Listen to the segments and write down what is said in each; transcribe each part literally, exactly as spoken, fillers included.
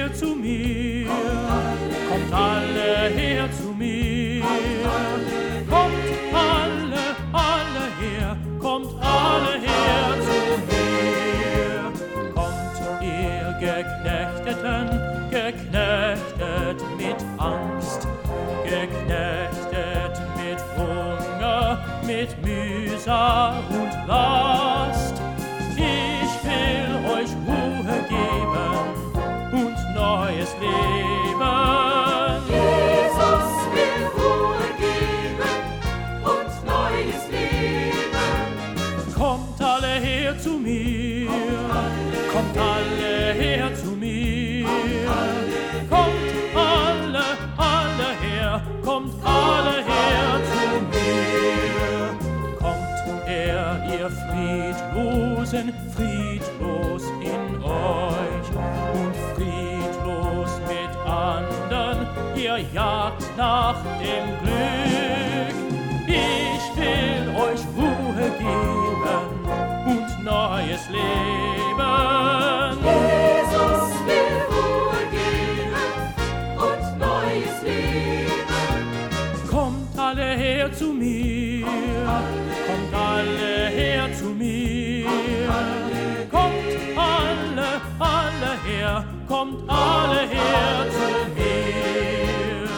her zu mir, kommt alle her zu mir, kommt alle, alle her, kommt alle her zu mir. Kommt ihr Geknechteten, geknechtet mit Angst, geknechtet mit Hunger, mit Mühsal und Last. Ich will euch Ruhe geben und neues Leben. Jesus will Ruhe geben und neues Leben. Kommt alle her zu mir, kommt alle her zu mir, kommt alle, alle her, kommt alle her zu mir. Kommt her, ihr Friedlosen, friedlos in euch und friedlos mit andern, ihr jagt nach dem Glück. Ich will euch Ruhe geben und neues Leben. Jesus will Ruhe geben und neues Leben. Kommt alle her zu mir, kommt alle her zu mir, kommt alle, alle her, kommt alle her zu mir.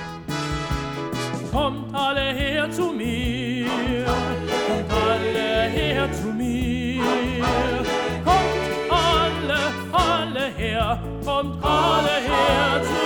Kommt alle her zu mir, kommt alle her zu mir, kommt alle, alle her, kommt alle her zu mir.